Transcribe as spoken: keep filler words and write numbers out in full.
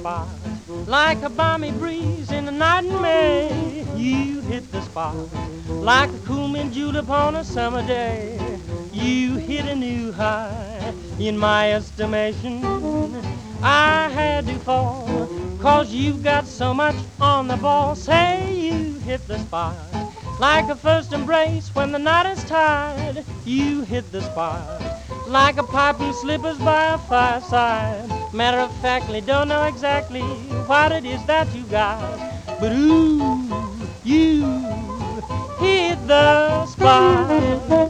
spot. Like a balmy breeze in the night in May, you hit the spot. Like a cool mint julep on a summer day, you hit a new high in my estimation. I had to fall, cause you've got so much on the ball. Say you hit the spot. Like a first embrace when the night is tired, you hit the spot. Like a pipe and slippers by a fireside. Matter of factly, don't know exactly what it is that you got, but ooh, you hit the spot.